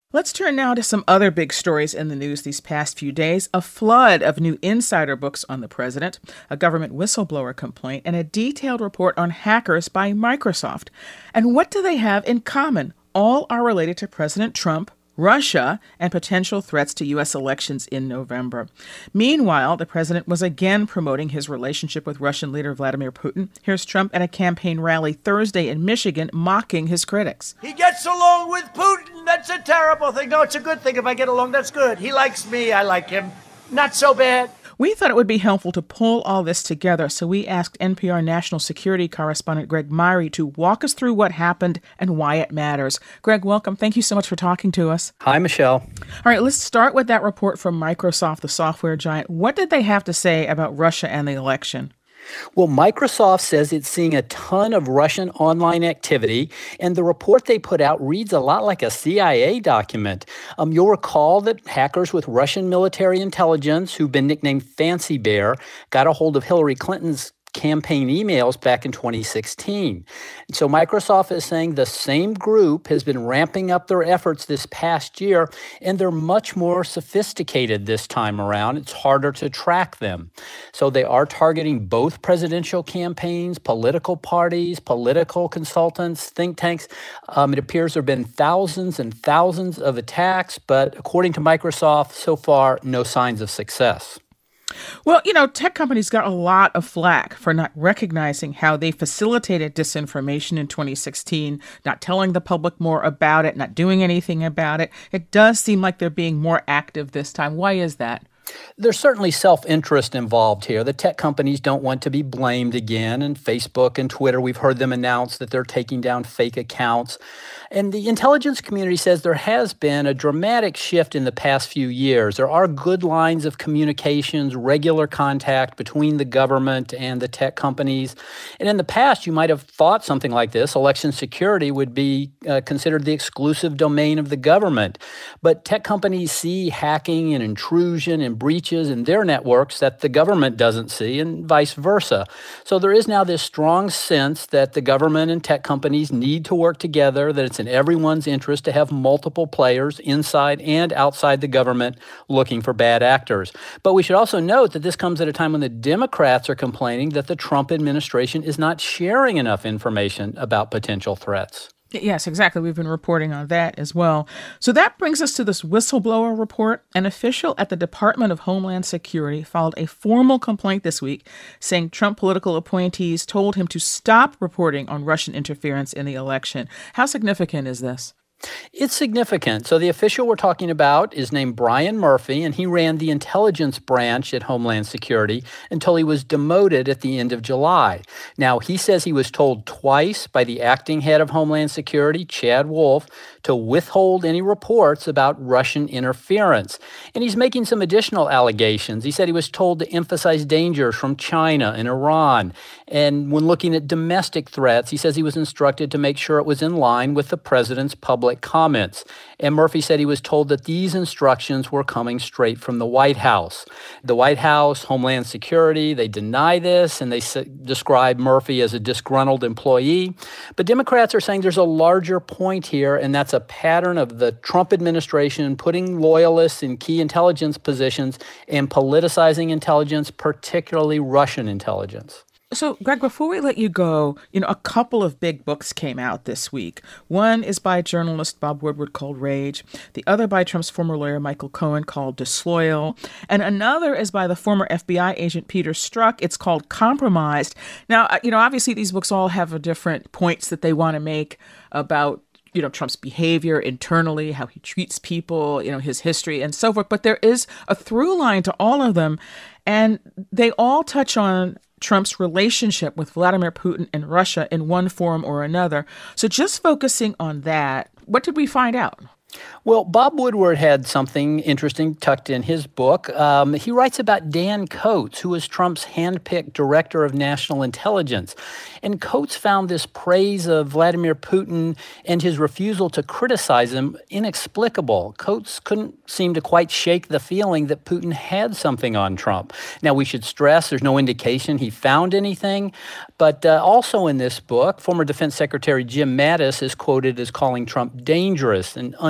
Let's turn now to some other big stories in the news these past few days. A flood of new insider books on the president, a government whistleblower complaint, and a detailed report on hackers by Microsoft. And what do they have in common? All are related to President Trump, Russia, and potential threats to U.S. elections in November. Meanwhile, the president was again promoting his relationship with Russian leader Vladimir Putin. Here's Trump at a campaign rally Thursday in Michigan mocking his critics. He gets along with Putin. That's a terrible thing. No, it's a good thing. If I get along, that's good. He likes me. I like him. Not so bad. We thought it would be helpful to pull all this together, so we asked NPR national security correspondent Greg Myre to walk us through what happened and why it matters. Greg, welcome. Thank you so much for talking to us. Hi, Michelle. All right, let's start with that report from Microsoft, the software giant. What did they have to say about Russia and the election? Well, Microsoft says it's seeing a ton of Russian online activity, and the report they put out reads a lot like a CIA document. You'll recall that hackers with Russian military intelligence, who've been nicknamed Fancy Bear, got a hold of Hillary Clinton's campaign emails back in 2016. So Microsoft is saying the same group has been ramping up their efforts this past year, and they're much more sophisticated this time around. It's harder to track them. So they are targeting both presidential campaigns, political parties, political consultants, think tanks. It appears there have been thousands and thousands of attacks, but according to Microsoft, so far, no signs of success. Well, tech companies got a lot of flack for not recognizing how they facilitated disinformation in 2016, not telling the public more about it, not doing anything about it. It does seem like they're being more active this time. Why is that? There's certainly self-interest involved here. The tech companies don't want to be blamed again. And Facebook and Twitter, we've heard them announce that they're taking down fake accounts. And the intelligence community says there has been a dramatic shift in the past few years. There are good lines of communications, regular contact between the government and the tech companies. And in the past, you might have thought something like this: election security would be considered the exclusive domain of the government. But tech companies see hacking and intrusion and breaches in their networks that the government doesn't see, and vice versa. So there is now this strong sense that the government and tech companies need to work together, that it's in everyone's interest to have multiple players inside and outside the government looking for bad actors. But we should also note that this comes at a time when the Democrats are complaining that the Trump administration is not sharing enough information about potential threats. Yes, exactly. We've been reporting on that as well. So that brings us to this whistleblower report. An official at the Department of Homeland Security filed a formal complaint this week saying Trump political appointees told him to stop reporting on Russian interference in the election. How significant is this? It's significant. So the official we're talking about is named Brian Murphy, and he ran the intelligence branch at Homeland Security until he was demoted at the end of July. Now, he says he was told twice by the acting head of Homeland Security, Chad Wolf, to withhold any reports about Russian interference. And he's making some additional allegations. He said he was told to emphasize dangers from China and Iran. And when looking at domestic threats, he says he was instructed to make sure it was in line with the president's public comments. And Murphy said he was told that these instructions were coming straight from the White House. The White House, Homeland Security, they deny this, and they describe Murphy as a disgruntled employee. But Democrats are saying there's a larger point here, and that's a pattern of the Trump administration putting loyalists in key intelligence positions and politicizing intelligence, particularly Russian intelligence. So, Greg, before we let you go, a couple of big books came out this week. One is by journalist Bob Woodward called Rage. The other by Trump's former lawyer Michael Cohen called Disloyal. And another is by the former FBI agent Peter Strzok. It's called Compromised. Now, obviously these books all have different points that they want to make about Trump's behavior internally, how he treats people, his history and so forth. But there is a through line to all of them, and they all touch on Trump's relationship with Vladimir Putin and Russia in one form or another. So just focusing on that, what did we find out? Well, Bob Woodward had something interesting tucked in his book. He writes about Dan Coats, who was Trump's handpicked director of national intelligence. And Coats found this praise of Vladimir Putin and his refusal to criticize him inexplicable. Coats couldn't seem to quite shake the feeling that Putin had something on Trump. Now, we should stress there's no indication he found anything. But also in this book, former Defense Secretary Jim Mattis is quoted as calling Trump dangerous and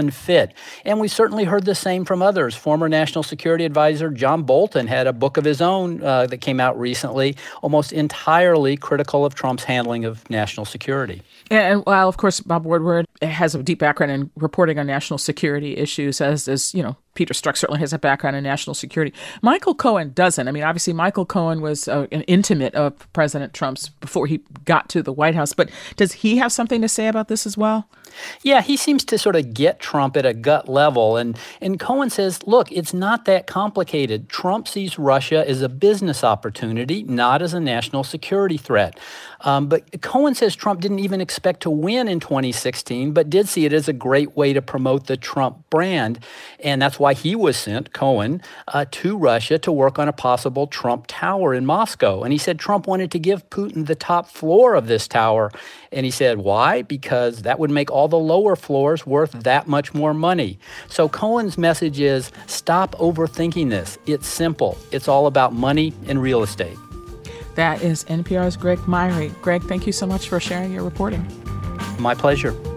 unfit. And we certainly heard the same from others. Former National Security Advisor John Bolton had a book of his own that came out recently, almost entirely critical of Trump's handling of national security. And while, of course, Bob Woodward has a deep background in reporting on national security issues, as Peter Strzok certainly has a background in national security, Michael Cohen doesn't. I mean, obviously, Michael Cohen was an intimate of President Trump's before he got to the White House. But does he have something to say about this as well? Yeah, he seems to sort of get Trump at a gut level. And Cohen says, look, it's not that complicated. Trump sees Russia as a business opportunity, not as a national security threat. But Cohen says Trump didn't even expect to win in 2016, but did see it as a great way to promote the Trump brand. And that's why he was sent, Cohen, to Russia to work on a possible Trump Tower in Moscow. And he said Trump wanted to give Putin the top floor of this tower. And he said, why? Because that would make all the lower floors worth that much more money. So Cohen's message is, stop overthinking this. It's simple. It's all about money and real estate. That is NPR's Greg Myre. Greg, thank you so much for sharing your reporting. My pleasure.